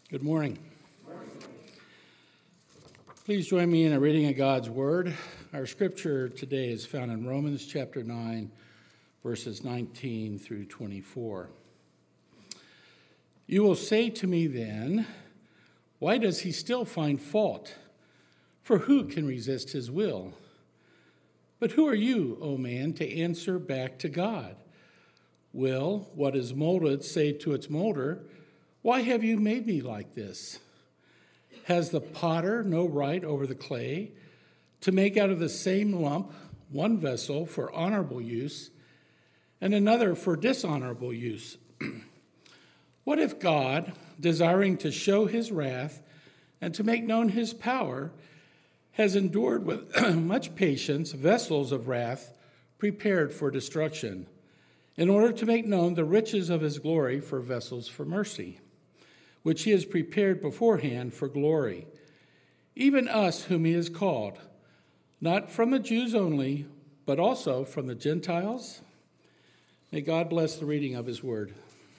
Good morning. Please join me in a reading of God's Word. Our scripture today is found in Romans chapter 9, verses 19 through 24. You will say to me then, why does he still find fault? For who can resist his will? But who are you, O man, to answer back to God? Will what is molded say to its molder, why have you made me like this? Has the potter no right over the clay to make out of the same lump one vessel for honorable use and another for dishonorable use? What if God, desiring to show his wrath and to make known his power, has endured with much patience vessels of wrath prepared for destruction, in order to make known the riches of his glory for vessels for mercy, which he has prepared beforehand for glory, even us whom he has called, not from the Jews only, but also from the Gentiles? May God bless the reading of his word.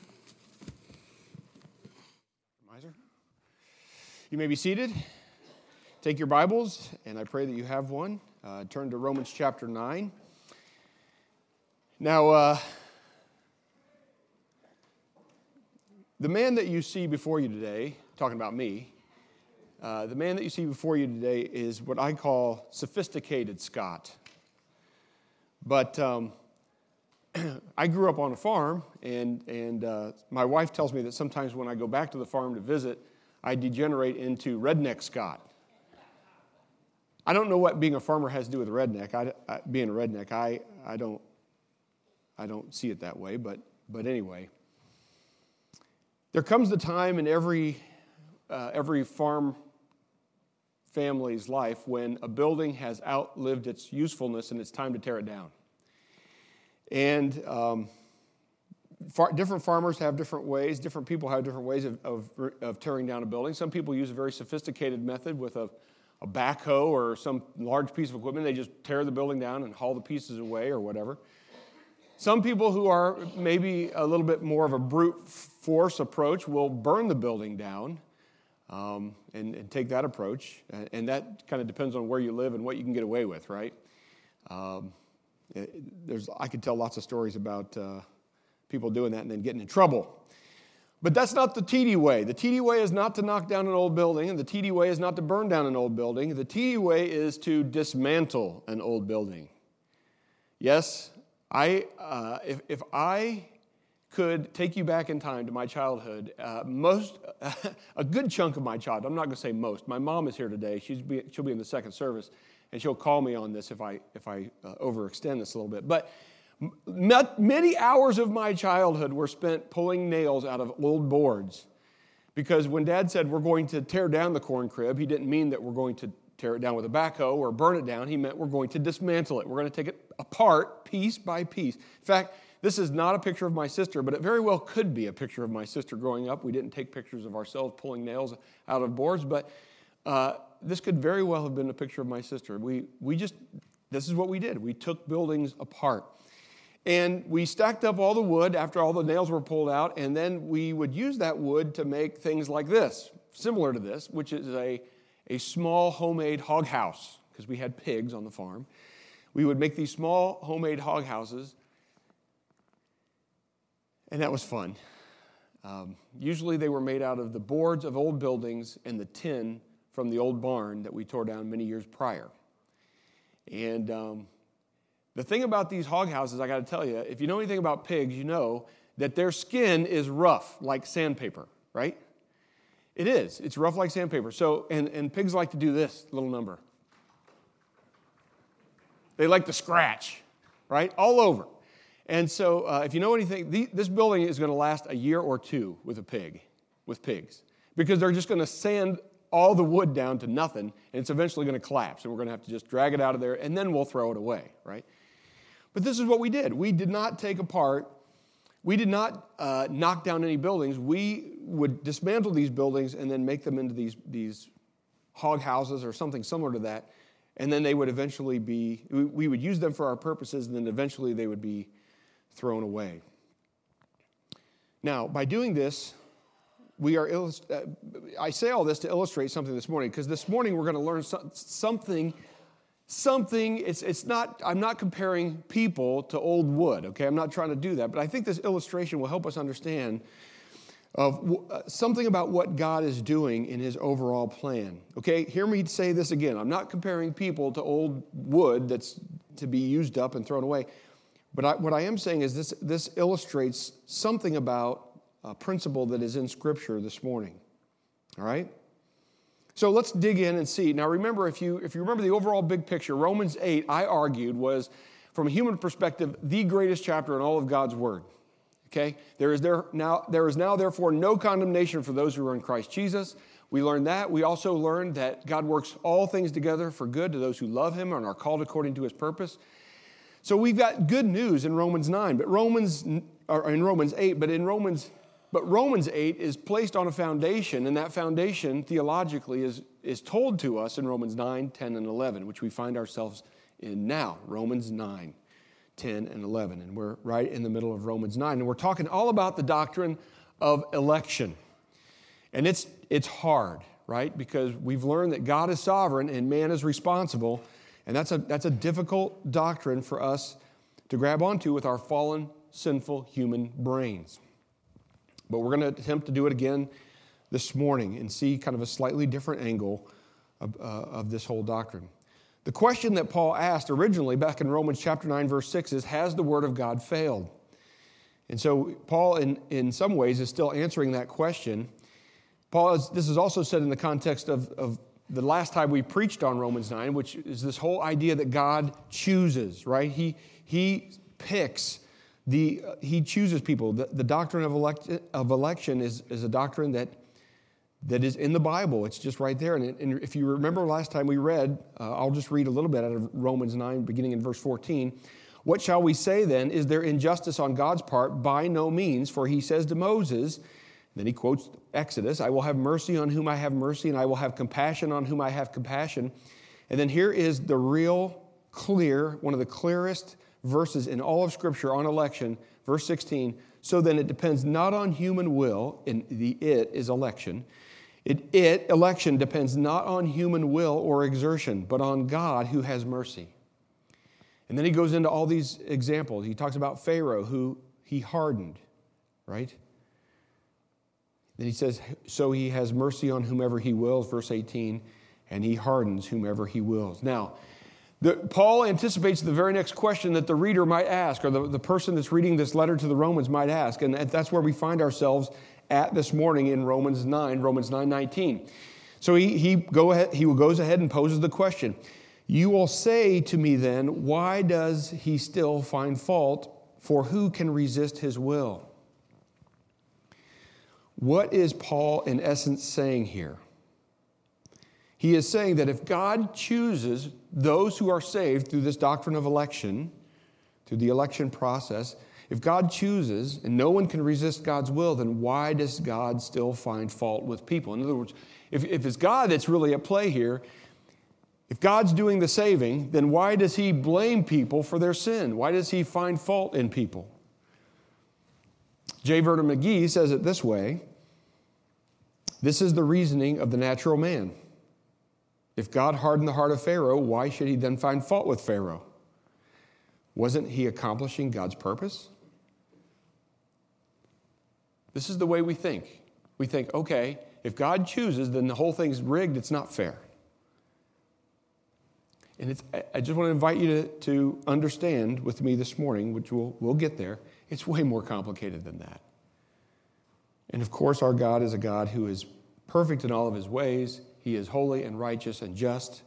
You may be seated. Take your Bibles, and I pray that you have one. Turn to Romans chapter 9. Now, the man that you see before you today, talking about me, the man that you see before you today is what I call sophisticated Scott. But I grew up on a farm, and my wife tells me that sometimes when I go back to the farm to visit, I degenerate into redneck Scott. I don't know what being a farmer has to do with redneck. Being a redneck, I don't see it that way, but anyway. There comes the time in every farm family's life when a building has outlived its usefulness and it's time to tear it down. And different farmers have different ways. Different people have different ways of tearing down a building. Some people use a very sophisticated method with a backhoe or some large piece of equipment. They just tear the building down and haul the pieces away or whatever. Some people who are maybe a little bit more of a brute force approach will burn the building down and take that approach. And that kind of depends on where you live and what you can get away with, right? I could tell lots of stories about people doing that and then getting in trouble. But that's not the TD way. The TD way is not to knock down an old building, and the TD way is not to burn down an old building. The TD way is to dismantle an old building. Yes, if I could take you back in time to my childhood, a good chunk of my childhood, I'm not going to say most. My mom is here today. She'll be in the second service, and she'll call me on this if I overextend this a little bit. But many hours of my childhood were spent pulling nails out of old boards, because when Dad said we're going to tear down the corn crib, he didn't mean that we're going to tear it down with a backhoe or burn it down. He meant we're going to dismantle it. We're going to take it apart piece by piece. In fact, this is not a picture of my sister, but it very well could be a picture of my sister growing up. We didn't take pictures of ourselves pulling nails out of boards, but this could very well have been a picture of my sister. This is what we did. We took buildings apart. And we stacked up all the wood after all the nails were pulled out, and then we would use that wood to make things like this, similar to this, which is a small homemade hog house, because we had pigs on the farm. We would make these small homemade hog houses, and that was fun. Usually they were made out of the boards of old buildings and the tin from the old barn that we tore down many years prior. And the thing about these hog houses, I got to tell you, if you know anything about pigs, you know that their skin is rough like sandpaper, right? It is. It's rough like sandpaper. So, and pigs like to do this little number. They like to scratch, right? All over. And so, if you know anything, this building is going to last a year or two with pigs, because they're just going to sand all the wood down to nothing, and it's eventually going to collapse, and we're going to have to just drag it out of there, and then we'll throw it away, right? But this is what we did. We did not take apart. We did not knock down any buildings. We would dismantle these buildings and then make them into these hog houses or something similar to that, and then they would eventually we would use them for our purposes, and then eventually they would be thrown away. Now, by doing this, I say all this to illustrate something this morning, because this morning we're going to learn something. I'm not comparing people to old wood, okay? I'm not trying to do that, but I think this illustration will help us understand of something about what God is doing in his overall plan. Okay, hear me say this again. I'm not comparing people to old wood that's to be used up and thrown away. But what I am saying is this illustrates something about a principle that is in Scripture this morning. All right? So let's dig in and see. Now remember, if you remember the overall big picture, Romans 8, I argued, was, from a human perspective, the greatest chapter in all of God's Word. Okay? There is now therefore no condemnation for those who are in Christ Jesus. We learned that. We also learned that God works all things together for good to those who love him and are called according to his purpose. So we've got good news in Romans 9, but Romans 8 is placed on a foundation, and that foundation theologically is told to us in Romans 9, 10, and 11, which we find ourselves in now, Romans 9, 10, and 11. And we're right in the middle of Romans 9, and we're talking all about the doctrine of election. And it's hard, right? Because we've learned that God is sovereign and man is responsible, and that's a difficult doctrine for us to grab onto with our fallen, sinful human brains. But we're going to attempt to do it again this morning and see kind of a slightly different angle of this whole doctrine. The question that Paul asked originally back in Romans chapter 9, verse 6 is, has the word of God failed? And so Paul, in some ways, is still answering that question. This is also said in the context of the last time we preached on Romans 9, which is this whole idea that God chooses, right? He picks. He chooses people. The doctrine of election is a doctrine that is in the Bible. It's just right there. And if you remember last time we read, I'll just read a little bit out of Romans 9, beginning in verse 14. What shall we say then? Is there injustice on God's part? By no means, for he says to Moses, then he quotes Exodus, I will have mercy on whom I have mercy, and I will have compassion on whom I have compassion. And then here is the real clear, one of the clearest verses in all of Scripture on election, verse 16. So then it depends not on human will, and the it is election. Election depends not on human will or exertion, but on God who has mercy. And then he goes into all these examples. He talks about Pharaoh, who he hardened, right? Then he says, so he has mercy on whomever he wills, verse 18, and he hardens whomever he wills. Now, Paul anticipates the very next question that the reader might ask, or the person that's reading this letter to the Romans might ask, and that's where we find ourselves at this morning in Romans 9:19. So he goes ahead and poses the question, you will say to me then, why does he still find fault? For who can resist his will? What is Paul in essence saying here? He is saying that if God chooses those who are saved through this doctrine of election, through the election process, if God chooses and no one can resist God's will, then why does God still find fault with people? In other words, if it's God that's really at play here, if God's doing the saving, then why does he blame people for their sin? Why does he find fault in people? J. Vernon McGee says it this way, this is the reasoning of the natural man. If God hardened the heart of Pharaoh, why should he then find fault with Pharaoh? Wasn't he accomplishing God's purpose? This is the way we think. We think, okay, if God chooses, then the whole thing's rigged, it's not fair. And I just want to invite you to understand with me this morning, which we'll get there, it's way more complicated than that. And of course, our God is a God who is perfect in all of his ways. He is holy and righteous and just.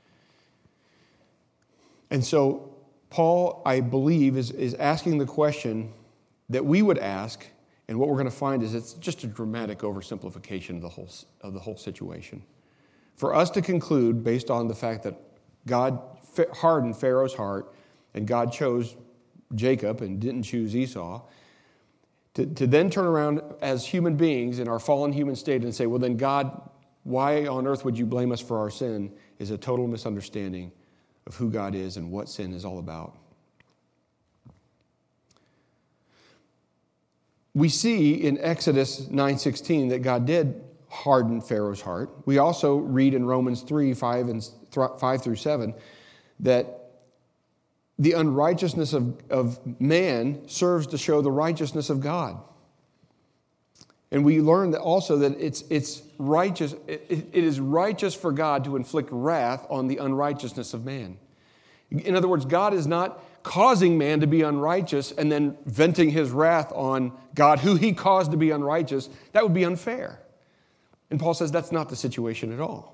And so Paul, I believe, is asking the question that we would ask, and what we're going to find is it's just a dramatic oversimplification of the whole situation. For us to conclude, based on the fact that God hardened Pharaoh's heart, and God chose Jacob and didn't choose Esau, to then turn around as human beings in our fallen human state and say, well then God, why on earth would you blame us for our sin, is a total misunderstanding of who God is and what sin is all about. we see in Exodus 9:16 that God did harden Pharaoh's heart. We also read in Romans 3:5 through 7, that the unrighteousness of man serves to show the righteousness of God. And we learn that also that it's righteous. It is righteous for God to inflict wrath on the unrighteousness of man. In other words, God is not causing man to be unrighteous and then venting his wrath on God, who he caused to be unrighteous. That would be unfair. And Paul says that's not the situation at all.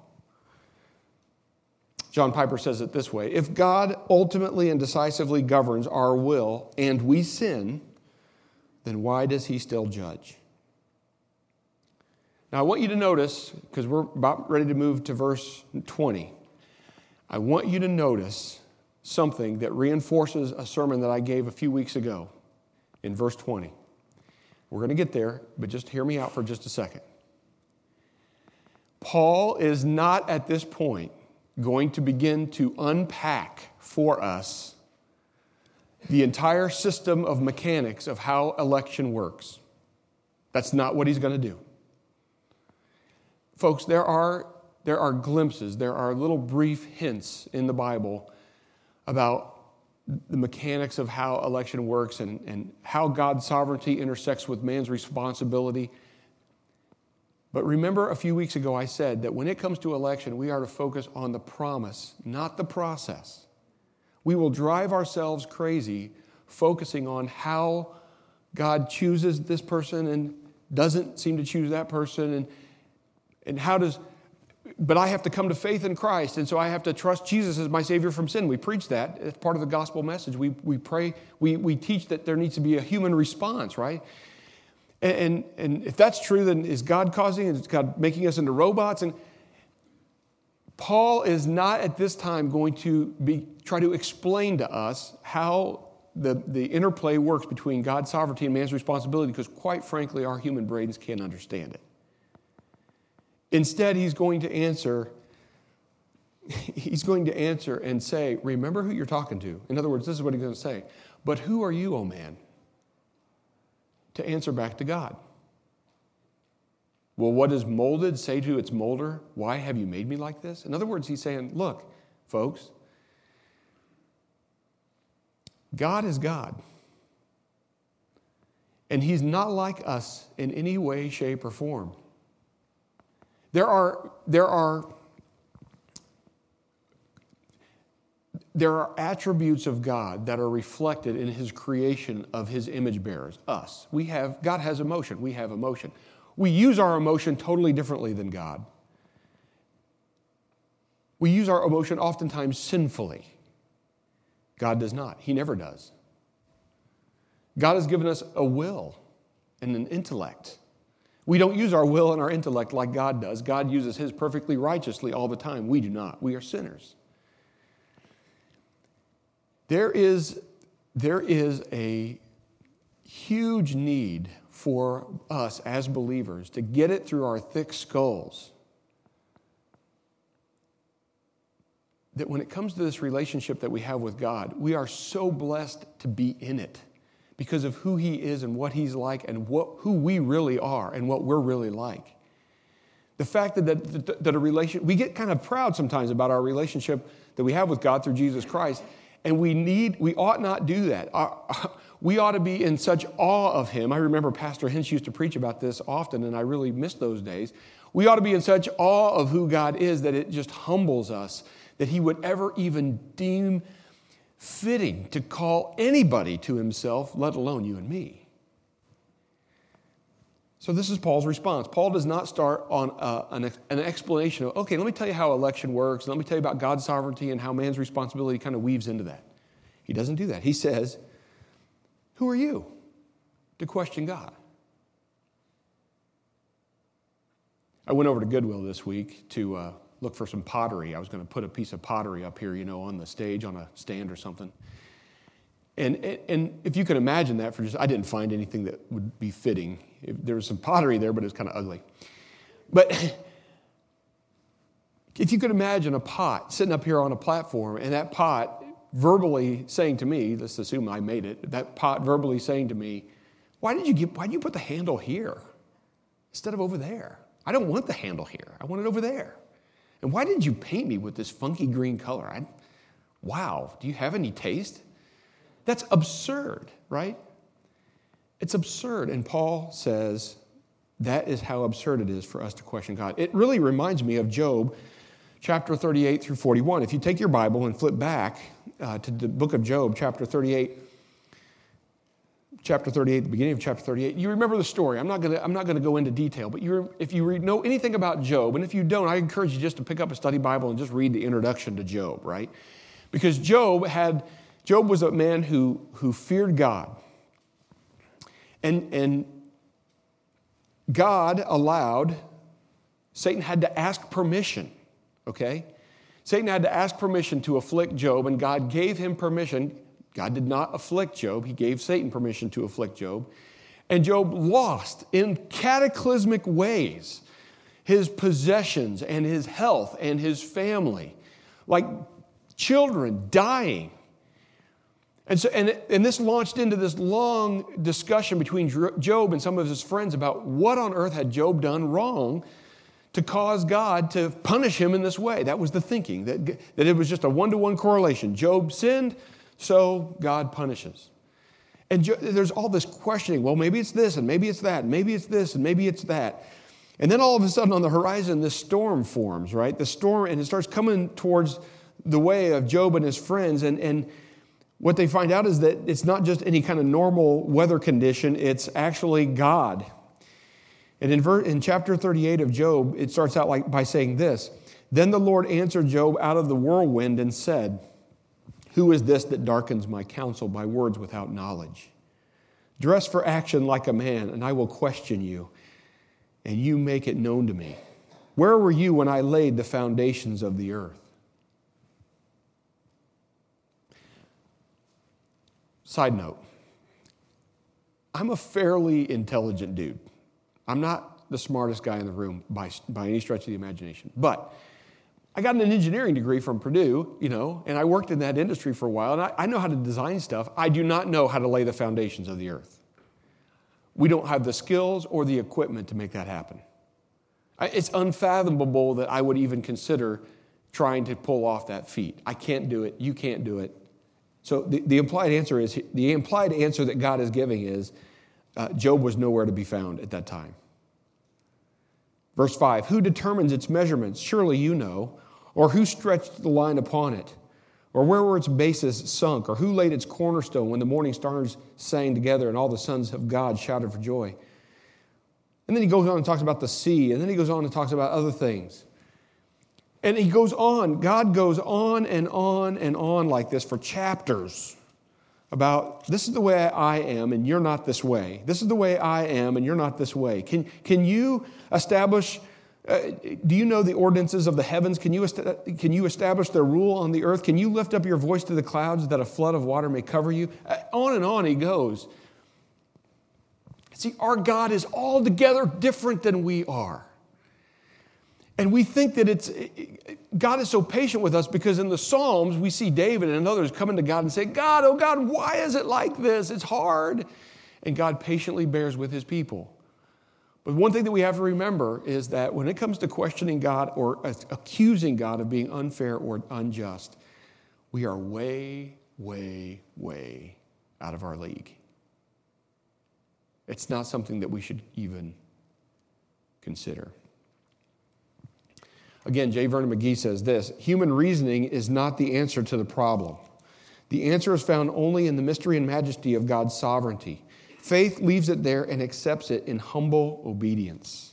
John Piper says it this way: if God ultimately and decisively governs our will and we sin, then why does he still judge? Now I want you to notice, because we're about ready to move to verse 20, I want you to notice something that reinforces a sermon that I gave a few weeks ago in verse 20. We're going to get there, but just hear me out for just a second. Paul is not at this point going to begin to unpack for us the entire system of mechanics of how election works. That's not what he's going to do. Folks, there are glimpses, there are little brief hints in the Bible about the mechanics of how election works and how God's sovereignty intersects with man's responsibility. But remember, a few weeks ago I said that when it comes to election, we are to focus on the promise, not the process. We will drive ourselves crazy focusing on how God chooses this person and doesn't seem to choose that person, and how does... But I have to come to faith in Christ, and so I have to trust Jesus as my Savior from sin. We preach that. It's part of the gospel message. We pray, we teach that there needs to be a human response, right? And if that's true, then is God causing it? Is God making us into robots? And Paul is not at this time going to try to explain to us how the interplay works between God's sovereignty and man's responsibility, because quite frankly, our human brains can't understand it. Instead, he's going to answer and say, remember who you're talking to. In other words, this is what he's going to say. But who are you, O man, to answer back to God? Well, what does molded say to its molder? Why have you made me like this? In other words, he's saying, look, folks, God is God. And he's not like us in any way, shape, or form. There are attributes of God that are reflected in his creation of his image bearers, us. God has emotion. We have emotion. We use our emotion totally differently than God. We use our emotion oftentimes sinfully. God does not. He never does. God has given us a will and an intellect. We don't use our will and our intellect like God does. God uses his perfectly righteously all the time. We do not. We are sinners. There is a huge need for us as believers to get it through our thick skulls that when it comes to this relationship that we have with God, we are so blessed to be in it because of who he is and what he's like and who we really are and what we're really like. The fact that a relation, we get kind of proud sometimes about our relationship that we have with God through Jesus Christ, and we ought not do that. We ought to be in such awe of him. I remember Pastor Hinch used to preach about this often, and I really miss those days. We ought to be in such awe of who God is that it just humbles us that he would ever even deem fitting to call anybody to himself, let alone you and me. So this is Paul's response. Paul does not start on an explanation of, okay, let me tell you how election works, and let me tell you about God's sovereignty and how man's responsibility kind of weaves into that. He doesn't do that. He says, who are you to question God? I went over to Goodwill this week to look for some pottery. I was going to put a piece of pottery up here, on the stage, on a stand or something. And if you can imagine that, I didn't find anything that would be fitting. There was some pottery there, but it was kind of ugly. But if you could imagine a pot sitting up here on a platform, and that pot verbally saying to me, let's assume I made it, that pot verbally saying to me, why did you put the handle here instead of over there? I don't want the handle here. I want it over there. And why did you paint me with this funky green color? Wow, do you have any taste? That's absurd, right? It's absurd. And Paul says that is how absurd it is for us to question God. It really reminds me of Job chapter 38 through 41. If you take your Bible and flip back to the book of Job, chapter 38, the beginning of chapter 38, you remember the story. I'm not going to go into detail, but if you know anything about Job, and if you don't, I encourage you just to pick up a study Bible and just read the introduction to Job, right? Because Job was a man who feared God. And God allowed, Satan had to ask permission, okay? Satan had to ask permission to afflict Job, and God gave him permission. God did not afflict Job. He gave Satan permission to afflict Job. And Job lost in cataclysmic ways his possessions and his health and his family, like children dying. And so, and this launched into this long discussion between Job and some of his friends about what on earth had Job done wrong to cause God to punish him in this way. That was the thinking, that it was just a one-to-one correlation. Job sinned, so God punishes. And there's all this questioning. Well, maybe it's this, and maybe it's that, and maybe it's this, and maybe it's that. And then all of a sudden on the horizon, this storm forms, right? The storm, and it starts coming towards the way of Job and his friends, and what they find out is that it's not just any kind of normal weather condition, it's actually God. And in chapter 38 of Job, it starts out by saying this: Then the Lord answered Job out of the whirlwind and said, Who is this that darkens my counsel by words without knowledge? Dress for action like a man, and I will question you, and you make it known to me. Where were you when I laid the foundations of the earth? Side note, I'm a fairly intelligent dude. I'm not the smartest guy in the room by any stretch of the imagination. But I got an engineering degree from Purdue, and I worked in that industry for a while, and I know how to design stuff. I do not know how to lay the foundations of the earth. We don't have the skills or the equipment to make that happen. It's unfathomable that I would even consider trying to pull off that feat. I can't do it. You can't do it. So the implied answer that God is giving is Job was nowhere to be found at that time. Verse 5, Who determines its measurements? Surely you know. Or who stretched the line upon it? Or where were its bases sunk? Or who laid its cornerstone when the morning stars sang together and all the sons of God shouted for joy? And then he goes on and talks about the sea. And then he goes on and talks about other things. And he goes on. God goes on and on and on like this for chapters about this is the way I am and you're not this way. This is the way I am and you're not this way. Can you establish, do you know the ordinances of the heavens? Can you establish their rule on the earth? Can you lift up your voice to the clouds that a flood of water may cover you? On and on he goes. See, our God is altogether different than we are. And we think that God is so patient with us because in the Psalms, we see David and others coming to God and say, God, oh God, why is it like this? It's hard. And God patiently bears with his people. But one thing that we have to remember is that when it comes to questioning God or accusing God of being unfair or unjust, we are way, way, way out of our league. It's not something that we should even consider. Again, J. Vernon McGee says this: human reasoning is not the answer to the problem. The answer is found only in the mystery and majesty of God's sovereignty. Faith leaves it there and accepts it in humble obedience.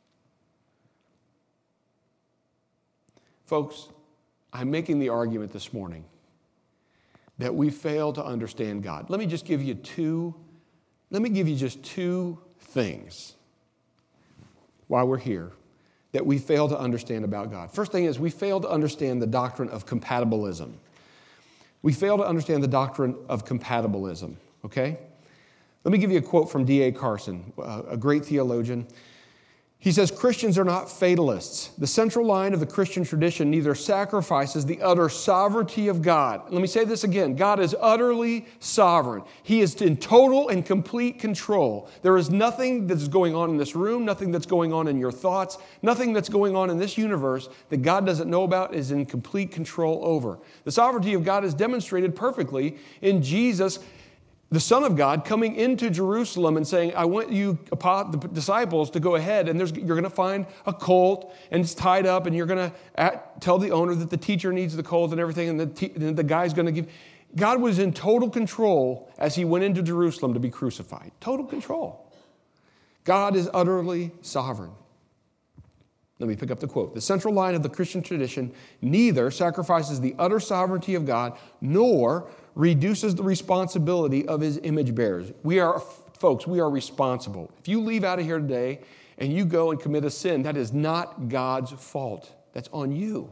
Folks, I'm making the argument this morning that we fail to understand God. Let me just give you just two things while we're here that we fail to understand about God. First thing is we fail to understand the doctrine of compatibilism. We fail to understand the doctrine of compatibilism, okay? Let me give you a quote from D.A. Carson, a great theologian. He says Christians are not fatalists. The central line of the Christian tradition neither sacrifices the utter sovereignty of God. Let me say this again. God is utterly sovereign. He is in total and complete control. There is nothing that's going on in this room, nothing that's going on in your thoughts, nothing that's going on in this universe that God doesn't know about, is in complete control over. The sovereignty of God is demonstrated perfectly in Jesus, the Son of God, coming into Jerusalem and saying, I want you, the disciples, to go ahead, and you're going to find a colt, and it's tied up, and you're going to tell the owner that the teacher needs the colt and everything, and the guy's going to give. God was in total control as he went into Jerusalem to be crucified. Total control. God is utterly sovereign. Let me pick up the quote. The central line of the Christian tradition neither sacrifices the utter sovereignty of God nor reduces the responsibility of his image bearers. We are responsible. If you leave out of here today and you go and commit a sin, that is not God's fault. That's on you.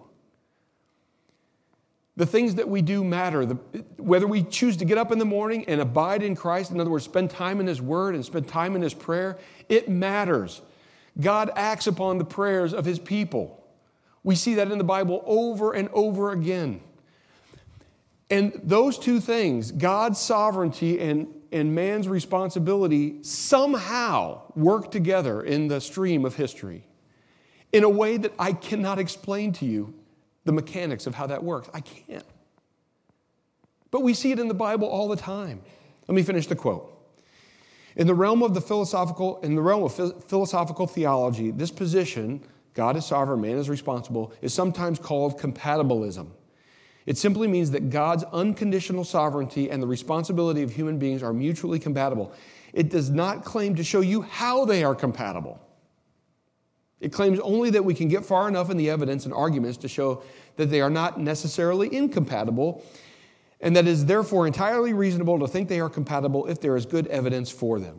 The things that we do matter. Whether we choose to get up in the morning and abide in Christ, in other words, spend time in his word and spend time in his prayer, it matters. God acts upon the prayers of his people. We see that in the Bible over and over again. And those two things, God's sovereignty and man's responsibility, somehow work together in the stream of history in a way that I cannot explain to you the mechanics of how that works. I can't. But we see it in the Bible all the time. Let me finish the quote. In the realm of philosophical theology, this position, God is sovereign, man is responsible, is sometimes called compatibilism. It simply means that God's unconditional sovereignty and the responsibility of human beings are mutually compatible. It does not claim to show you how they are compatible. It claims only that we can get far enough in the evidence and arguments to show that they are not necessarily incompatible, and that it is therefore entirely reasonable to think they are compatible if there is good evidence for them.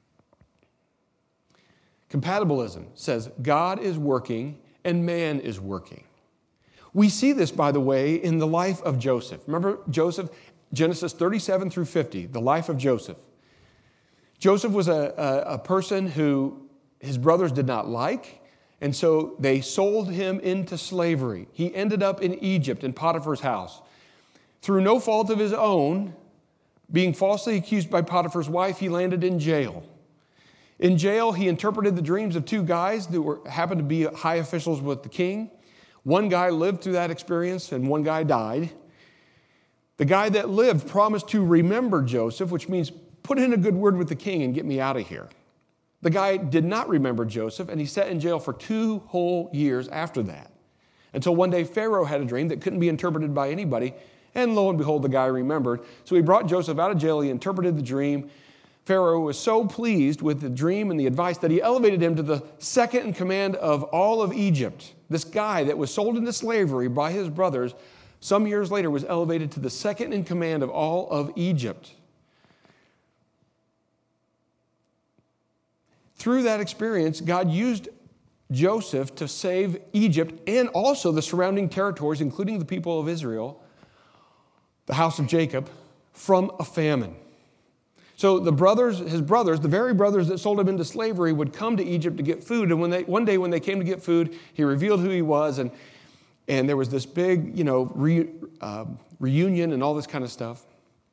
Compatibilism says God is working and man is working. We see this, by the way, in the life of Joseph. Remember Joseph, Genesis 37 through 50, the life of Joseph. Joseph was a person who his brothers did not like, and so they sold him into slavery. He ended up in Egypt, in Potiphar's house. Through no fault of his own, being falsely accused by Potiphar's wife, he landed in jail. In jail, he interpreted the dreams of two guys that happened to be high officials with the king. One guy lived through that experience, and one guy died. The guy that lived promised to remember Joseph, which means put in a good word with the king and get me out of here. The guy did not remember Joseph, and he sat in jail for 2 whole years after that, until one day Pharaoh had a dream that couldn't be interpreted by anybody, and lo and behold, the guy remembered. So he brought Joseph out of jail, he interpreted the dream. Pharaoh was so pleased with the dream and the advice that he elevated him to the second in command of all of Egypt. This guy that was sold into slavery by his brothers, some years later was elevated to the second in command of all of Egypt. Through that experience, God used Joseph to save Egypt and also the surrounding territories, including the people of Israel, the house of Jacob, from a famine. So his brothers, the very brothers that sold him into slavery, would come to Egypt to get food. And one day when they came to get food, he revealed who he was, and there was this big, reunion and all this kind of stuff.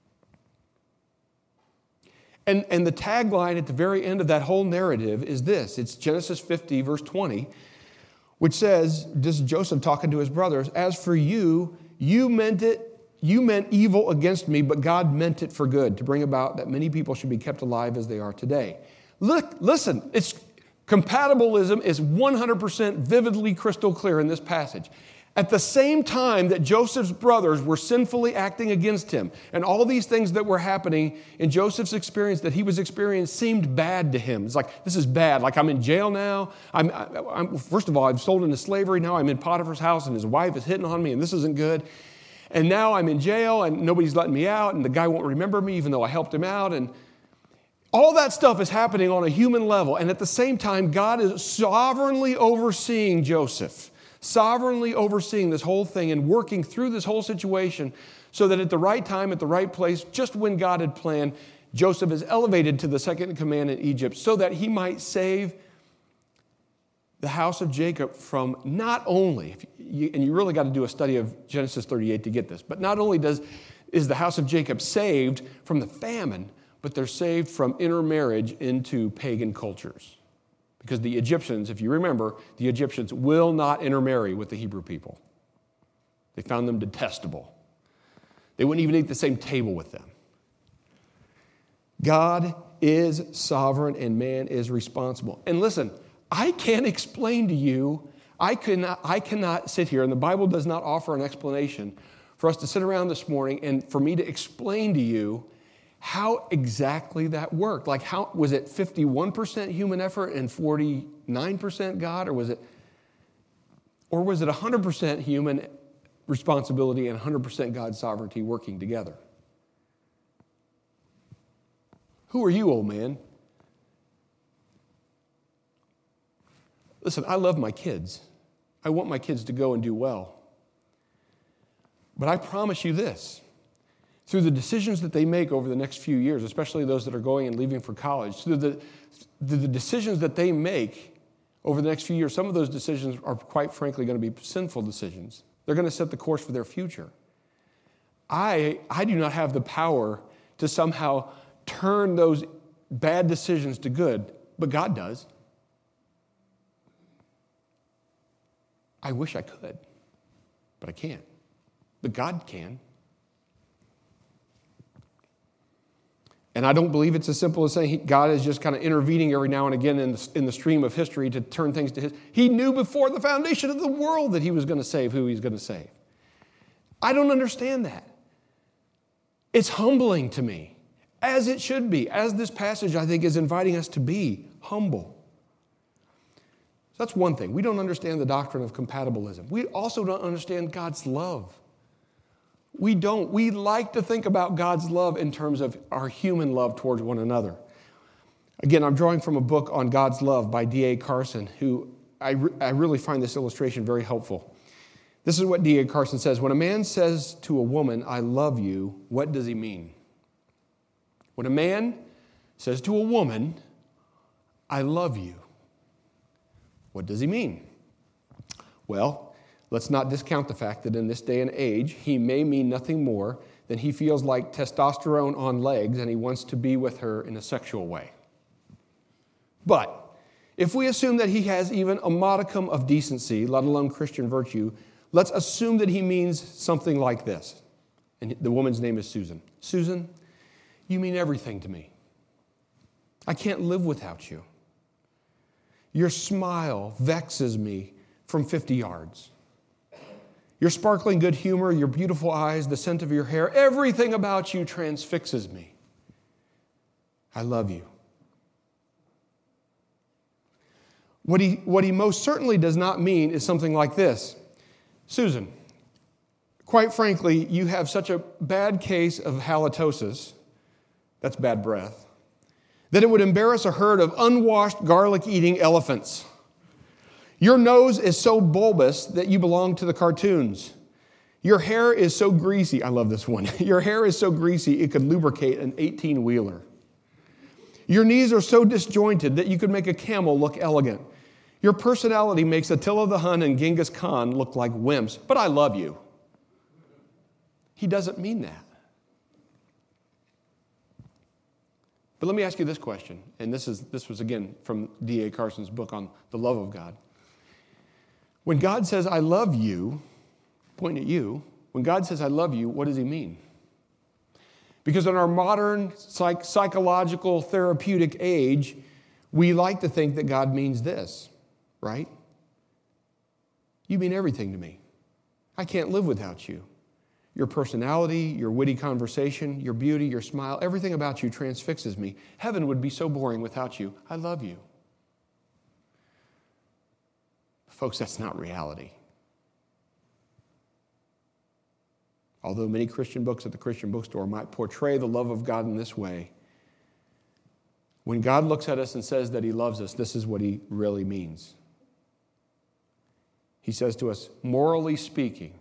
And the tagline at the very end of that whole narrative is this. It's Genesis 50, verse 20, which says, this is Joseph talking to his brothers, "As for you, you meant evil against me, but God meant it for good, to bring about that many people should be kept alive as they are today." Listen, compatibilism is 100% vividly crystal clear in this passage. At the same time that Joseph's brothers were sinfully acting against him, and all these things that were happening in Joseph's experience that he was experiencing seemed bad to him. It's like, this is bad. Like, I'm in jail now. First of all, I'm sold into slavery. Now I'm in Potiphar's house, and his wife is hitting on me, and this isn't good. And now I'm in jail, and nobody's letting me out, and the guy won't remember me even though I helped him out. And all that stuff is happening on a human level. And at the same time, God is sovereignly overseeing Joseph, sovereignly overseeing this whole thing and working through this whole situation so that at the right time, at the right place, just when God had planned, Joseph is elevated to the second in command in Egypt so that he might save the house of Jacob from not only, and you really got to do a study of Genesis 38 to get this, but not only is the house of Jacob saved from the famine, but they're saved from intermarriage into pagan cultures. Because the Egyptians, if you remember, the Egyptians will not intermarry with the Hebrew people. They found them detestable. They wouldn't even eat the same table with them. God is sovereign and man is responsible. And listen, I can't explain to you, I cannot sit here, and the Bible does not offer an explanation for us to sit around this morning and for me to explain to you how exactly that worked. Like, how was it 51% human effort and 49% God, or was it 100% human responsibility and 100% God's sovereignty working together? Who are you, old man? Listen, I love my kids. I want my kids to go and do well. But I promise you this, through the decisions that they make over the next few years, especially those that are going and leaving for college, through the decisions that they make over the next few years, some of those decisions are quite frankly going to be sinful decisions. They're going to set the course for their future. I do not have the power to somehow turn those bad decisions to good, but God does. I wish I could, but I can't. But God can. And I don't believe it's as simple as saying God is just kind of intervening every now and again in the stream of history to turn things to his. He knew before the foundation of the world that he was going to save who he's going to save. I don't understand that. It's humbling to me, as it should be, as this passage, I think, is inviting us to be humble. So that's one thing. We don't understand the doctrine of compatibilism. We also don't understand God's love. We don't. We like to think about God's love in terms of our human love towards one another. Again, I'm drawing from a book on God's love by D.A. Carson, who I really find this illustration very helpful. This is what D.A. Carson says. When a man says to a woman, "I love you," what does he mean? When a man says to a woman, "I love you," what does he mean? Well, let's not discount the fact that in this day and age, he may mean nothing more than he feels like testosterone on legs and he wants to be with her in a sexual way. But if we assume that he has even a modicum of decency, let alone Christian virtue, let's assume that he means something like this. And the woman's name is Susan. Susan, you mean everything to me. I can't live without you. Your smile vexes me from 50 yards. Your sparkling good humor, your beautiful eyes, the scent of your hair, everything about you transfixes me. I love you. What he most certainly does not mean is something like this. Susan, quite frankly, you have such a bad case of halitosis, that's bad breath, that it would embarrass a herd of unwashed, garlic-eating elephants. Your nose is so bulbous that you belong to the cartoons. Your hair is so greasy. I love this one. Your hair is so greasy it could lubricate an 18-wheeler. Your knees are so disjointed that you could make a camel look elegant. Your personality makes Attila the Hun and Genghis Khan look like wimps, but I love you. He doesn't mean that. But let me ask you this question, and this was again from D.A. Carson's book on the love of God. When God says, "I love you," pointing at you, when God says, "I love you," what does he mean? Because in our modern psychological therapeutic age, we like to think that God means this, right? You mean everything to me. I can't live without you. Your personality, your witty conversation, your beauty, your smile, everything about you transfixes me. Heaven would be so boring without you. I love you. Folks, that's not reality. Although many Christian books at the Christian bookstore might portray the love of God in this way, when God looks at us and says that he loves us, this is what he really means. He says to us, morally speaking,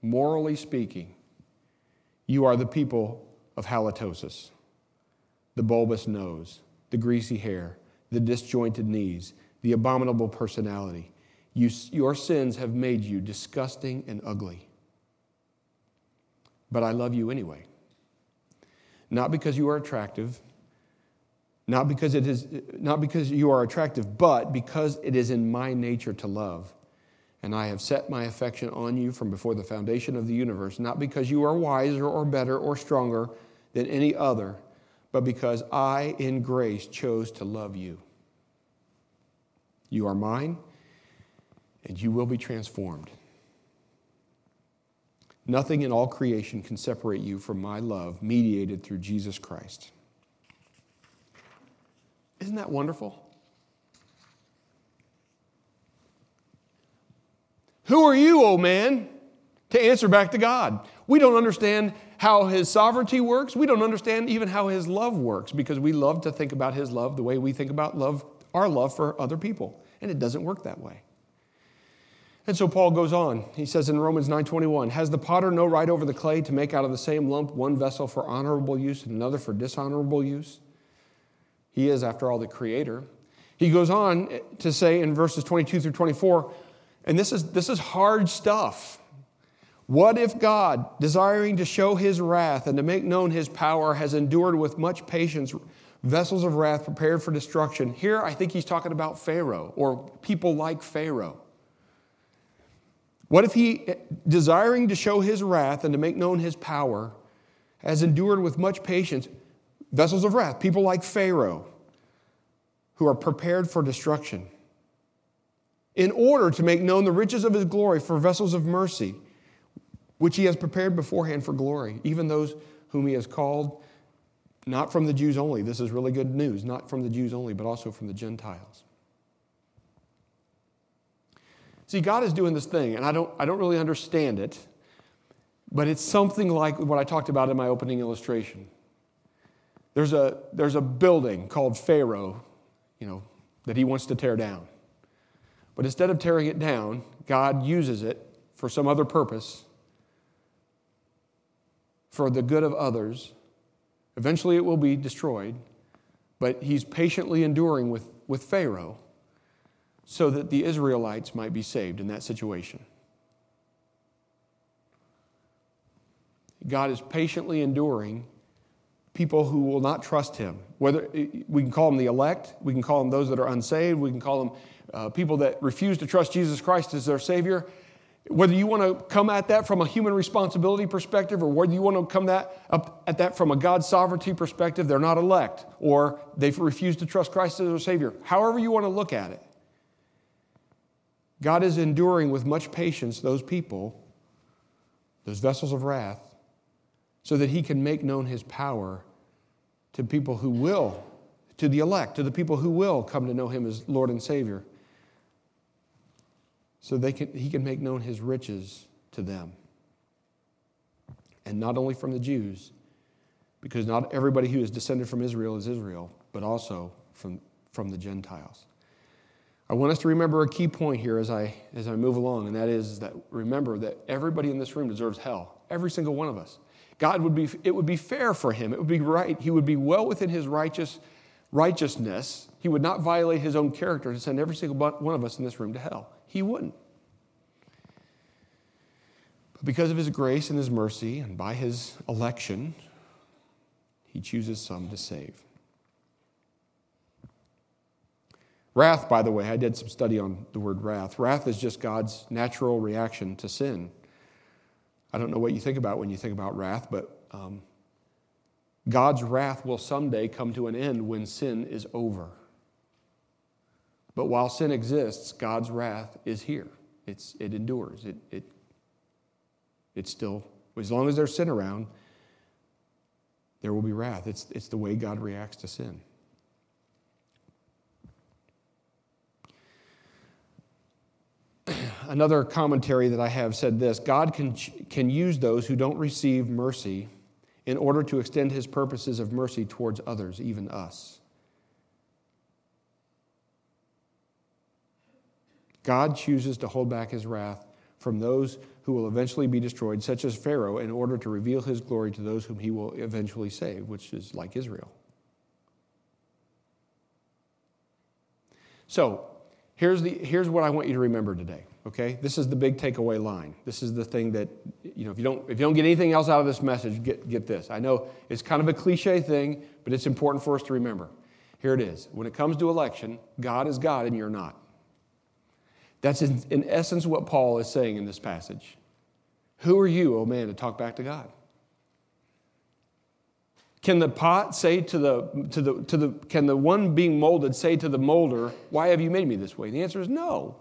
you are the people of halitosis, the bulbous nose, the greasy hair, the disjointed knees, the abominable personality. Your sins have made you disgusting and ugly. But I love you anyway. Not because you are attractive, not because you are attractive, but because it is in my nature to love. And I have set my affection on you from before the foundation of the universe, not because you are wiser or better or stronger than any other, but because I, in grace, chose to love you. You are mine, and you will be transformed. Nothing in all creation can separate you from my love, mediated through Jesus Christ. Isn't that wonderful? Who are you, O man, to answer back to God? We don't understand how his sovereignty works. We don't understand even how his love works, because we love to think about his love the way we think about our love for other people. And it doesn't work that way. And so Paul goes on. He says in Romans 9:21, has the potter no right over the clay to make out of the same lump one vessel for honorable use and another for dishonorable use? He is, after all, the creator. He goes on to say in verses 22 through 24, and this is hard stuff. What if God, desiring to show his wrath and to make known his power, has endured with much patience vessels of wrath prepared for destruction? Here, I think he's talking about Pharaoh or people like Pharaoh. What if he, desiring to show his wrath and to make known his power, has endured with much patience vessels of wrath, people like Pharaoh, who are prepared for destruction, in order to make known the riches of his glory for vessels of mercy, which he has prepared beforehand for glory, even those whom he has called, not from the Jews only. This is really good news, not from the Jews only, but also from the Gentiles. See, God is doing this thing, and I don't really understand it, but it's something like what I talked about in my opening illustration. There's a building called Pharaoh, that he wants to tear down. But instead of tearing it down, God uses it for some other purpose, for the good of others. Eventually it will be destroyed, but he's patiently enduring with Pharaoh so that the Israelites might be saved in that situation. God is patiently enduring people who will not trust him. Whether we can call them the elect, we can call them those that are unsaved, we can call them people that refuse to trust Jesus Christ as their Savior. Whether you want to come at that from a human responsibility perspective or whether you want to come up at that from a God's sovereignty perspective, they're not elect or they've refused to trust Christ as their Savior. However you want to look at it, God is enduring with much patience those people, those vessels of wrath, so that he can make known his power to people who will, to the elect, to the people who will come to know him as Lord and Savior. So he can make known his riches to them. And not only from the Jews, because not everybody who is descended from Israel is Israel, but also from the Gentiles. I want us to remember a key point here as I move along, and that is that remember that everybody in this room deserves hell. Every single one of us. It would be fair for him. It would be right. He would be well within his righteousness. He would not violate his own character to send every single one of us in this room to hell. He wouldn't. But because of his grace and his mercy and by his election, he chooses some to save. Wrath, by the way, I did some study on the word wrath. Wrath is just God's natural reaction to sin. I don't know what you think about when you think about wrath, but God's wrath will someday come to an end when sin is over. But while sin exists, God's wrath is here. It endures. It's still, as long as there's sin around, there will be wrath. It's the way God reacts to sin. Another commentary that I have said this: God can use those who don't receive mercy in order to extend his purposes of mercy towards others, even us. God chooses to hold back his wrath from those who will eventually be destroyed, such as Pharaoh, in order to reveal his glory to those whom he will eventually save, which is like Israel. So, Here's what I want you to remember today, okay? This is the big takeaway line. This is the thing that, if you don't get anything else out of this message, get this. I know it's kind of a cliche thing, but it's important for us to remember. Here it is. When it comes to election, God is God and you're not. That's in essence what Paul is saying in this passage. Who are you, oh man, to talk back to God? Can the pot say can the one being molded say to the molder, why have you made me this way? The answer is no.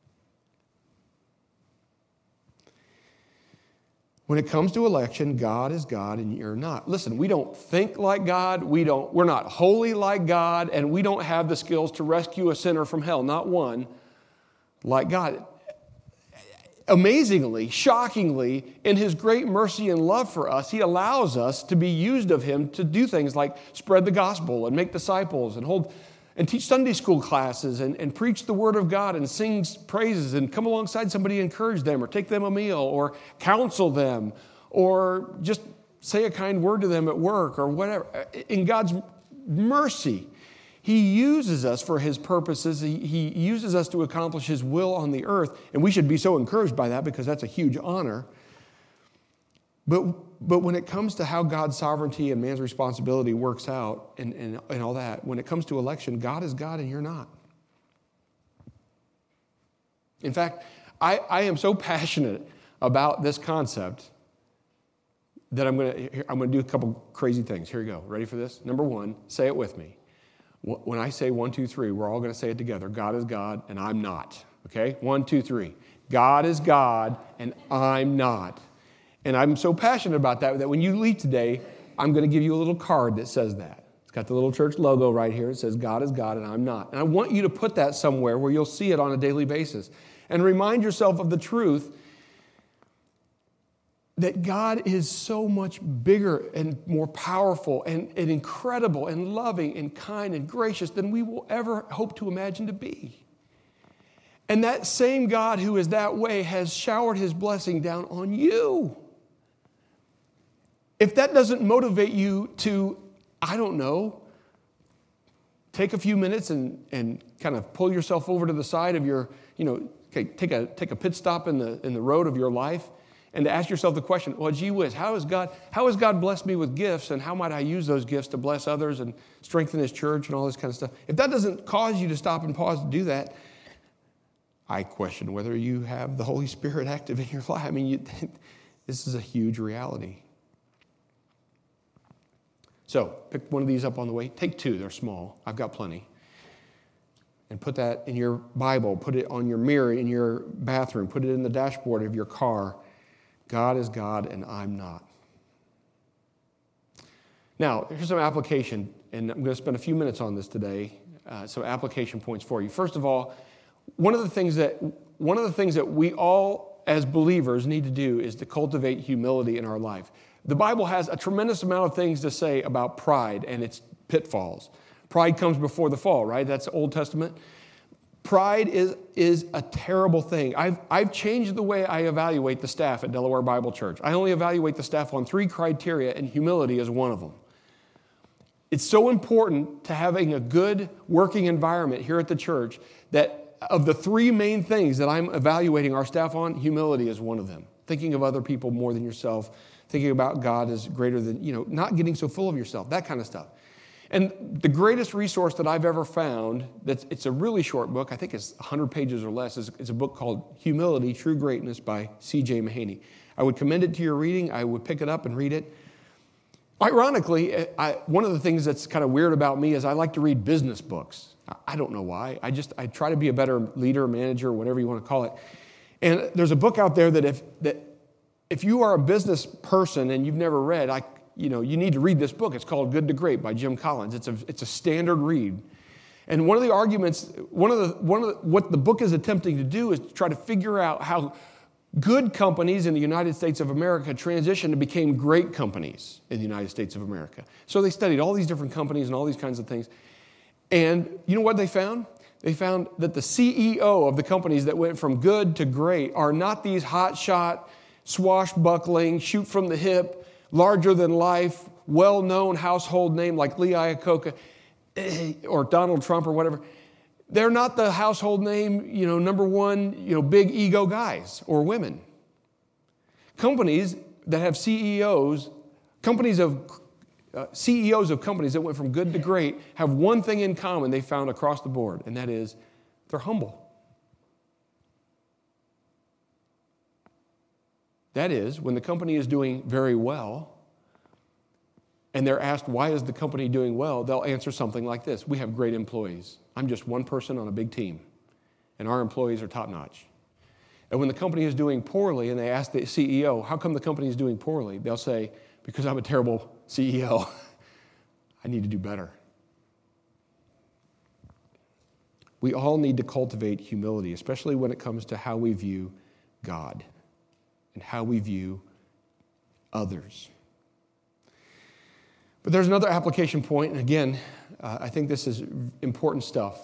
When it comes to election, God is God and you're not. Listen, we don't think like God, we're not holy like God, and we don't have the skills to rescue a sinner from hell, not one, like God. Amazingly, shockingly, in His great mercy and love for us, He allows us to be used of Him to do things like spread the gospel and make disciples and teach Sunday school classes and preach the Word of God and sing praises and come alongside somebody and encourage them or take them a meal or counsel them or just say a kind word to them at work or whatever. In God's mercy, He uses us for His purposes. He uses us to accomplish His will on the earth. And we should be so encouraged by that because that's a huge honor. But when it comes to how God's sovereignty and man's responsibility works out and all that, when it comes to election, God is God and you're not. In fact, I am so passionate about this concept that I'm going to do a couple crazy things. Here you go. Ready for this? Number one, say it with me. When I say 1, 2, 3, we're all going to say it together. God is God and I'm not. Okay? 1, 2, 3. God is God and I'm not. And I'm so passionate about that when you leave today, I'm going to give you a little card that says that. It's got the little church logo right here. It says God is God and I'm not. And I want you to put that somewhere where you'll see it on a daily basis. And remind yourself of the truth that God is so much bigger and more powerful and incredible and loving and kind and gracious than we will ever hope to imagine to be. And that same God who is that way has showered His blessing down on you. If that doesn't motivate you to, I don't know, take a few minutes and kind of pull yourself over to the side of your, take a pit stop in the road of your life and to ask yourself the question, well, gee whiz, how has God blessed me with gifts and how might I use those gifts to bless others and strengthen His church and all this kind of stuff? If that doesn't cause you to stop and pause to do that, I question whether you have the Holy Spirit active in your life. I mean, this is a huge reality. So pick one of these up on the way. Take 2. They're small. I've got plenty. And put that in your Bible. Put it on your mirror in your bathroom. Put it in the dashboard of your car. God is God and I'm not. Now, here's some application. And I'm going to spend a few minutes on this today. Some application points for you. First of all, one of the things that we all as believers need to do is to cultivate humility in our life. The Bible has a tremendous amount of things to say about pride and its pitfalls. Pride comes before the fall, right? That's Old Testament. Pride is a terrible thing. I've changed the way I evaluate the staff at Delaware Bible Church. I only evaluate the staff on 3 criteria, and humility is one of them. It's so important to having a good working environment here at the church that of the 3 main things that I'm evaluating our staff on, humility is one of them. Thinking of other people more than yourself, thinking about God as greater than, not getting so full of yourself, that kind of stuff. And the greatest resource that I've ever found, it's a really short book, I think it's 100 pages or less, is a book called Humility, True Greatness by C.J. Mahaney. I would commend it to your reading. I would pick it up and read it. Ironically, one of the things that's kind of weird about me is I like to read business books. I don't know why. I try to be a better leader, manager, whatever you want to call it. And there's a book out there that if you are a business person and you've never read, you need to read this book. It's called Good to Great by Jim Collins. It's a standard read. And one of the arguments, what the book is attempting to do is to try to figure out how good companies in the United States of America transitioned and became great companies in the United States of America. So they studied all these different companies and all these kinds of things. And you know what they found? They found that the CEO of the companies that went from good to great are not these hotshot, swashbuckling, shoot from the hip, larger than life, well-known household name like Lee Iacocca or Donald Trump or whatever. They're not the household name, number one, big ego guys or women. Companies that have CEOs, CEOs of companies that went from good to great have one thing in common they found across the board, and that is they're humble. That is, when the company is doing very well, and they're asked, why is the company doing well? They'll answer something like this: we have great employees. I'm just one person on a big team, and our employees are top-notch. And when the company is doing poorly, and they ask the CEO, how come the company is doing poorly? They'll say, because I'm a terrible CEO. I need to do better. We all need to cultivate humility, especially when it comes to how we view God and how we view others. But there's another application point, and again, I think this is important stuff.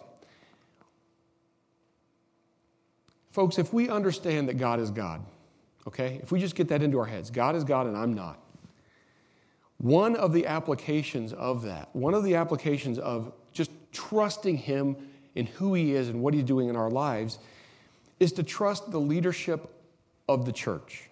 Folks, if we understand that God is God, okay, if we just get that into our heads, God is God and I'm not. One of the applications of that, one of the applications of just trusting Him in who He is and what He's doing in our lives, is to trust the leadership of the church.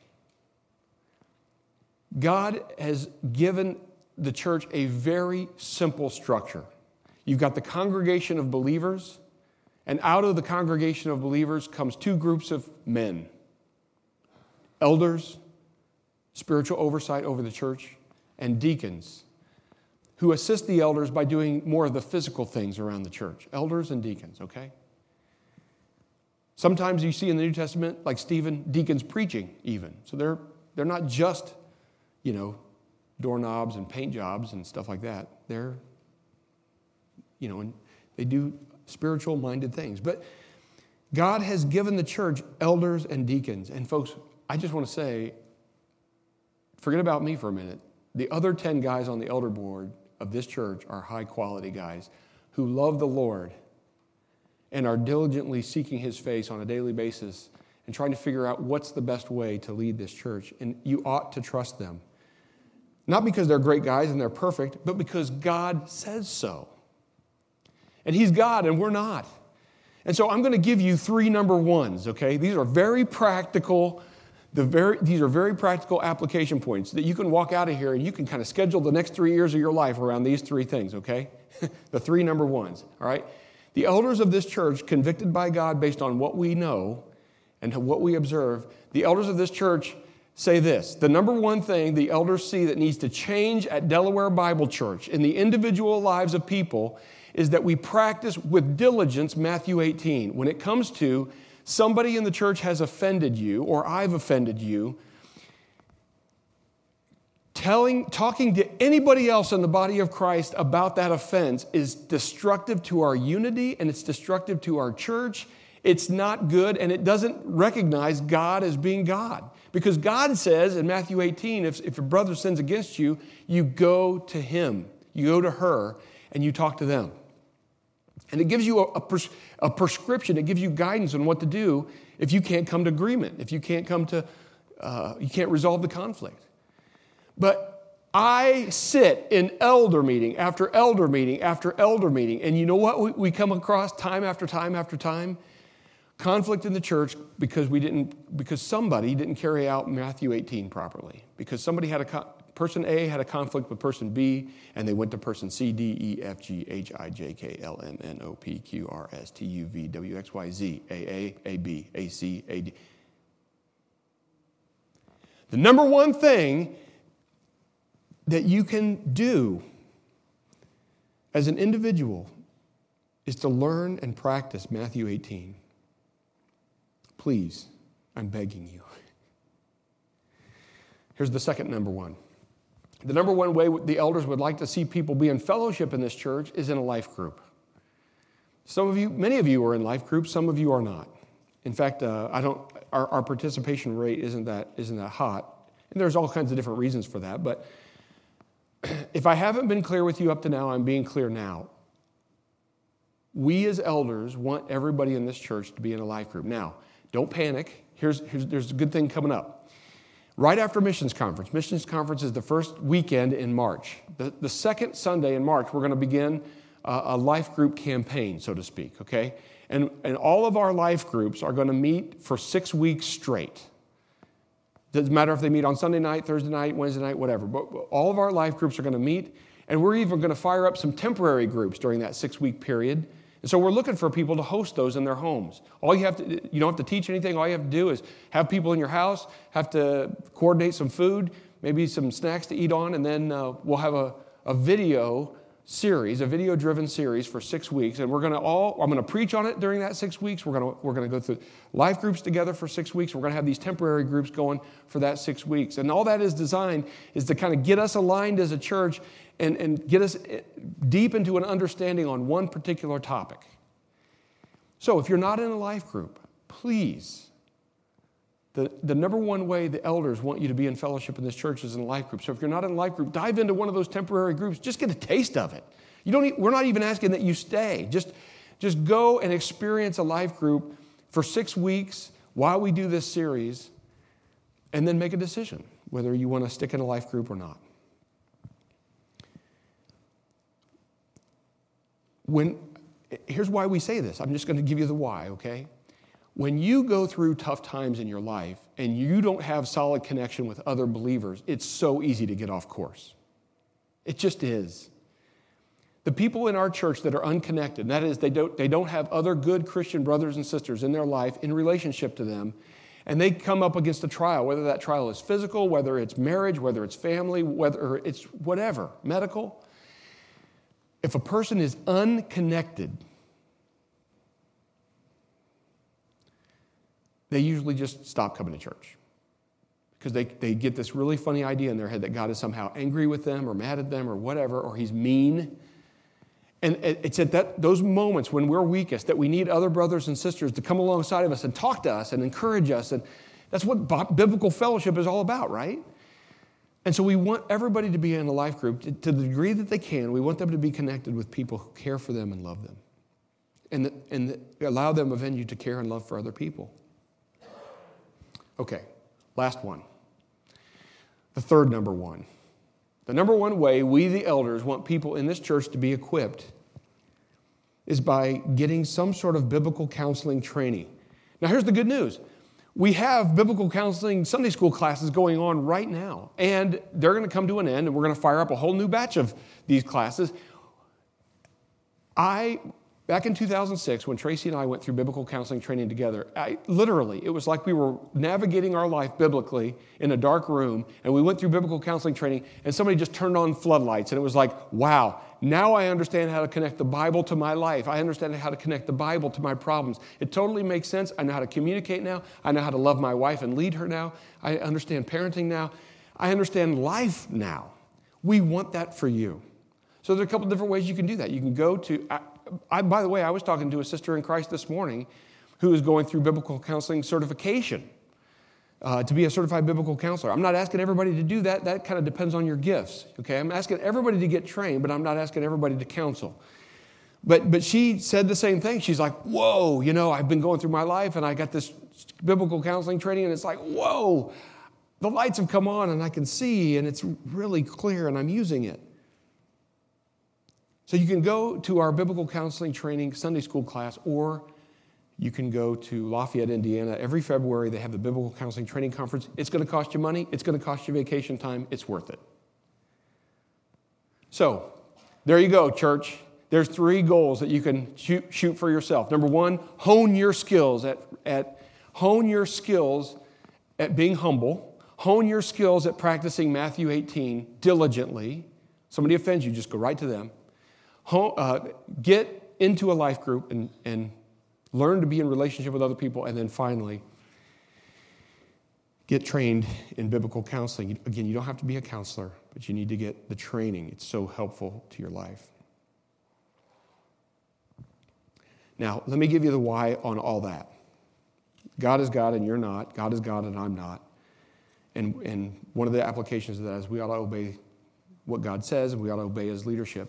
God has given the church a very simple structure. You've got the congregation of believers, and out of the congregation of believers comes two groups of men: elders, spiritual oversight over the church, and deacons, who assist the elders by doing more of the physical things around the church. Elders and deacons, okay? Sometimes you see in the New Testament, like Stephen, deacons preaching even. So they're not just, doorknobs and paint jobs and stuff like that. They're, and they do spiritual-minded things. But God has given the church elders and deacons. And folks, I just want to say, forget about me for a minute. The other 10 guys on the elder board of this church are high-quality guys who love the Lord and are diligently seeking His face on a daily basis and trying to figure out what's the best way to lead this church. And you ought to trust them. Not because they're great guys and they're perfect, but because God says so. And He's God and we're not. And so I'm going to give you 3 number ones, okay? These are very practical. These are very practical application points that you can walk out of here and you can kind of schedule the next 3 years of your life around these 3 things, okay? The 3 number ones, all right? The elders of this church, convicted by God based on what we know and what we observe, the elders of this church say this: the number one thing the elders see that needs to change at Delaware Bible Church in the individual lives of people is that we practice with diligence Matthew 18. When it comes to somebody in the church has offended you, or I've offended you, talking to anybody else in the body of Christ about that offense is destructive to our unity, and it's destructive to our church. It's not good, and it doesn't recognize God as being God. Because God says in Matthew 18, if a brother sins against you, you go to him, you go to her, and you talk to them. And it gives you a prescription, it gives you guidance on what to do if you can't come to agreement, if you can't you can't resolve the conflict. But I sit in elder meeting after elder meeting after elder meeting, and you know what we come across time after time after time? Conflict in the church because somebody didn't carry out Matthew 18 properly. Because somebody person A had a conflict with person B, and they went to person C, D, E, F, G, H, I, J, K, L, M, N, O, P, Q, R, S, T, U, V, W, X, Y, Z, A, A, B, A, C, A, D. The number one thing that you can do as an individual is to learn and practice Matthew 18. Please, I'm begging you. Here's the second number one. The number one way the elders would like to see people be in fellowship in this church is in a life group. Many of you are in life groups, some of you are not. In fact, our participation rate isn't that hot. And there's all kinds of different reasons for that. But if I haven't been clear with you up to now, I'm being clear now. We as elders want everybody in this church to be in a life group. Now, don't panic. There's a good thing coming up. Right after Missions Conference is the first weekend in March. The second Sunday in March, we're going to begin a life group campaign, so to speak, okay? And all of our life groups are going to meet for 6 weeks straight. Doesn't matter if they meet on Sunday night, Thursday night, Wednesday night, whatever. But all of our life groups are going to meet, and we're even going to fire up some temporary groups during that 6-week period. And so we're looking for people to host those in their homes. You don't have to teach anything. All you have to do is have people in your house, have to coordinate some food, maybe some snacks to eat on, and then we'll have a video series, a video-driven series for 6 weeks, and I'm going to preach on it during that 6 weeks. We're going to go through life groups together for 6 weeks. We're going to have these temporary groups going for that 6 weeks, and all that is designed is to kind of get us aligned as a church and get us deep into an understanding on one particular topic. So if you're not in a life group, please, the number one way the elders want you to be in fellowship in this church is in a life group. So if you're not in a life group, dive into one of those temporary groups. Just get a taste of it. We're not even asking that you stay. Just go and experience a life group for 6 weeks while we do this series, and then make a decision whether you want to stick in a life group or not. Here's why we say this. I'm just going to give you the why, okay? When you go through tough times in your life and you don't have solid connection with other believers, it's so easy to get off course. It just is. The people in our church that are unconnected, that is, they don't have other good Christian brothers and sisters in their life in relationship to them, and they come up against a trial, whether that trial is physical, whether it's marriage, whether it's family, whether it's whatever, medical. If a person is unconnected, they usually just stop coming to church because they get this really funny idea in their head that God is somehow angry with them or mad at them or whatever, or he's mean. And it's at those moments when we're weakest that we need other brothers and sisters to come alongside of us and talk to us and encourage us. And that's what biblical fellowship is all about, right? And so we want everybody to be in a life group to the degree that they can. We want them to be connected with people who care for them and love them and allow them a venue to care and love for other people. Okay, last one. The third number one. The number one way we, the elders, want people in this church to be equipped is by getting some sort of biblical counseling training. Now, here's the good news. We have biblical counseling Sunday school classes going on right now, and they're going to come to an end, and we're going to fire up a whole new batch of these classes. Back in 2006, when Tracy and I went through biblical counseling training together, it was like we were navigating our life biblically in a dark room, and we went through biblical counseling training, and somebody just turned on floodlights, and it was like, wow, now I understand how to connect the Bible to my life. I understand how to connect the Bible to my problems. It totally makes sense. I know how to communicate now. I know how to love my wife and lead her now. I understand parenting now. I understand life now. We want that for you. So there are a couple different ways you can do that. You can go to... by the way, I was talking to a sister in Christ this morning who is going through biblical counseling certification to be a certified biblical counselor. I'm not asking everybody to do that. That kind of depends on your gifts. Okay, I'm asking everybody to get trained, but I'm not asking everybody to counsel. But she said the same thing. She's like, whoa, I've been going through my life and I got this biblical counseling training, and it's like, whoa, the lights have come on and I can see and it's really clear and I'm using it. So you can go to our biblical counseling training Sunday school class, or you can go to Lafayette, Indiana. Every February they have the biblical counseling training conference. It's going to cost you money. It's going to cost you vacation time. It's worth it. So there you go, church. There's 3 goals that you can shoot for yourself. Number 1, hone your skills at being humble. Hone your skills at practicing Matthew 18 diligently. Somebody offends you, just go right to them. Get into a life group and learn to be in relationship with other people. And then finally, get trained in biblical counseling. Again, you don't have to be a counselor, but you need to get the training. It's so helpful to your life. Now, let me give you the why on all that. God is God and you're not. God is God and I'm not. And one of the applications of that is we ought to obey what God says and we ought to obey His leadership.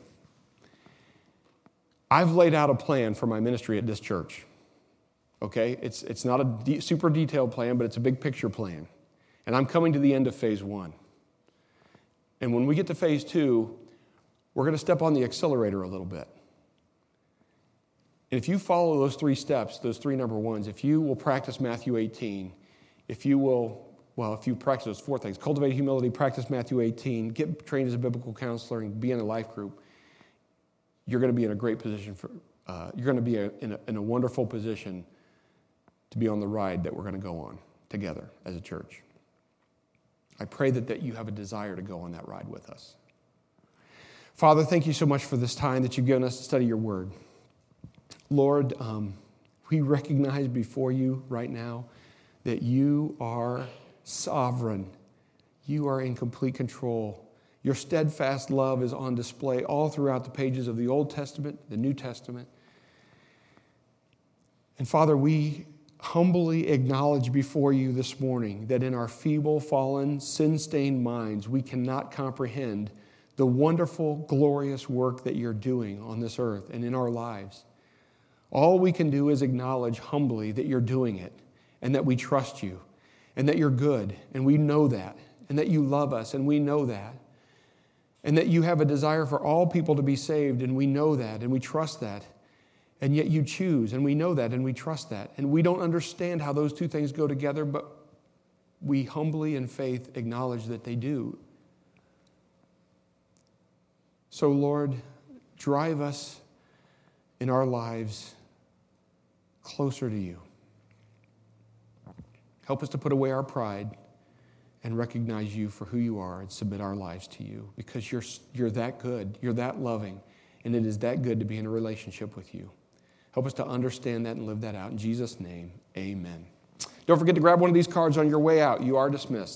I've laid out a plan for my ministry at this church, okay? It's not a super detailed plan, but it's a big picture plan. And I'm coming to the end of phase 1. And when we get to phase 2, we're going to step on the accelerator a little bit. And if you follow those 3 steps, those 3 number ones, if you will practice Matthew 18, if you practice those 4 things, cultivate humility, practice Matthew 18, get trained as a biblical counselor, and be in a life group, you're going to be in a great position you're going to be in a wonderful position to be on the ride that we're going to go on together as a church. I pray that you have a desire to go on that ride with us. Father, thank you so much for this time that you've given us to study your word. Lord, we recognize before you right now that you are sovereign. You are in complete control. Your steadfast love is on display all throughout the pages of the Old Testament, the New Testament. And Father, we humbly acknowledge before you this morning that in our feeble, fallen, sin-stained minds, we cannot comprehend the wonderful, glorious work that you're doing on this earth and in our lives. All we can do is acknowledge humbly that you're doing it and that we trust you and that you're good, and we know that, and that you love us, and we know that, and that you have a desire for all people to be saved, and we know that, and we trust that. And yet you choose, and we know that, and we trust that. And we don't understand how those 2 things go together, but we humbly in faith acknowledge that they do. So, Lord, drive us in our lives closer to you. Help us to put away our pride and recognize you for who you are and submit our lives to you, because you're that good, you're that loving, and it is that good to be in a relationship with you. Help us to understand that and live that out. In Jesus' name, amen. Don't forget to grab one of these cards on your way out. You are dismissed.